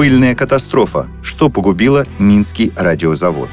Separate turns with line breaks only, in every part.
Пыльная катастрофа. Что погубило Минский радиозавод?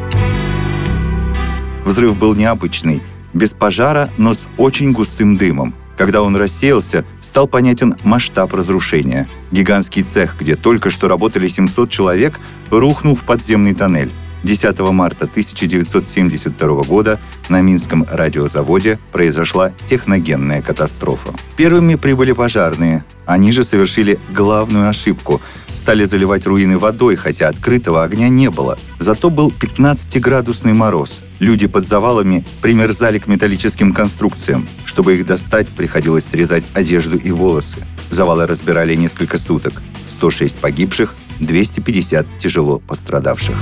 Взрыв был необычный. Без пожара, но с очень густым дымом. Когда он рассеялся, стал понятен масштаб разрушения. Гигантский цех, где только что работали 700 человек, рухнул в подземный тоннель. 10 марта 1972 года на Минском радиозаводе произошла техногенная катастрофа. Первыми прибыли пожарные. Они же совершили главную ошибку. Стали заливать руины водой, хотя открытого огня не было. Зато был 15-градусный мороз. Люди под завалами примерзали к металлическим конструкциям. Чтобы их достать, приходилось срезать одежду и волосы. Завалы разбирали несколько суток. 106 погибших, 250 тяжело пострадавших.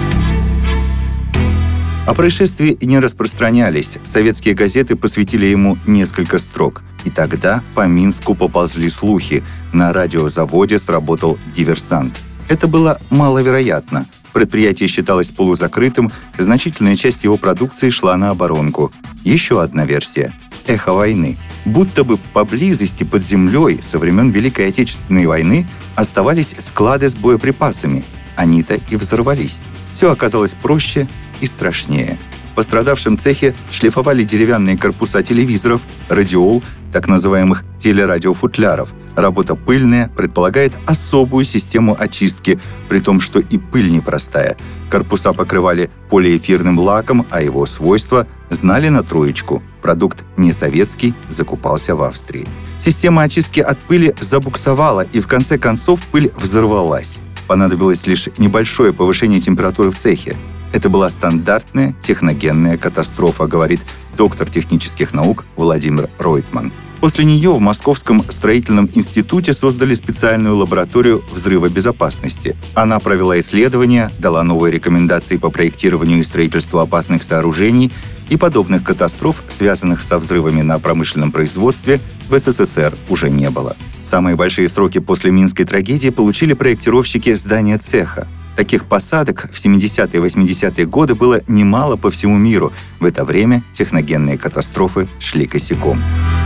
О происшествии не распространялись. Советские газеты посвятили ему несколько строк. И тогда по Минску поползли слухи. На радиозаводе сработал диверсант. Это было маловероятно. Предприятие считалось полузакрытым, значительная часть его продукции шла на оборонку. Еще одна версия – эхо войны. Будто бы поблизости под землей со времен Великой Отечественной войны оставались склады с боеприпасами. Они-то и взорвались. Все оказалось проще и страшнее. В пострадавшем цехе шлифовали деревянные корпуса телевизоров, радиол, так называемых телерадиофутляров. Работа пыльная предполагает особую систему очистки, при том, что и пыль непростая. Корпуса покрывали полиэфирным лаком, а его свойства знали на троечку. Продукт не советский, закупался в Австрии. Система очистки от пыли забуксовала, и в конце концов пыль взорвалась. Понадобилось лишь небольшое повышение температуры в цехе. Это была стандартная техногенная катастрофа, говорит доктор технических наук Владимир Ройтман. После нее в Московском строительном институте создали специальную лабораторию взрывобезопасности. Она провела исследования, дала новые рекомендации по проектированию и строительству опасных сооружений, и подобных катастроф, связанных со взрывами на промышленном производстве, в СССР уже не было. Самые большие сроки после Минской трагедии получили проектировщики здания цеха. Таких посадок в 70-е и 80-е годы было немало по всему миру. В это время техногенные катастрофы шли косяком.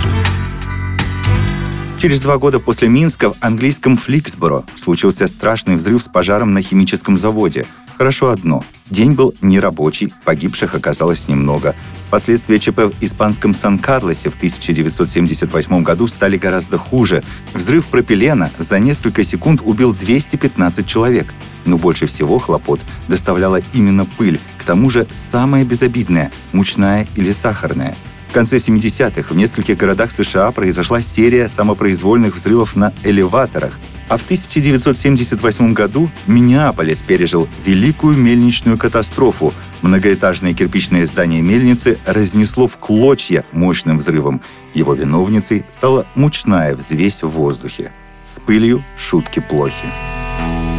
Через 2 года после Минска в английском Фликсборо случился страшный взрыв с пожаром на химическом заводе. Хорошо одно – день был нерабочий, погибших оказалось немного. Последствия ЧП в испанском Сан-Карлосе в 1978 году стали гораздо хуже. Взрыв пропилена за несколько секунд убил 215 человек. Но больше всего хлопот доставляла именно пыль, к тому же самая безобидная – мучная или сахарная. В конце 70-х в нескольких городах США произошла серия самопроизвольных взрывов на элеваторах, а в 1978 году Миннеаполис пережил великую мельничную катастрофу. Многоэтажное кирпичное здание мельницы разнесло в клочья мощным взрывом. Его виновницей стала мучная взвесь в воздухе. С пылью шутки плохи.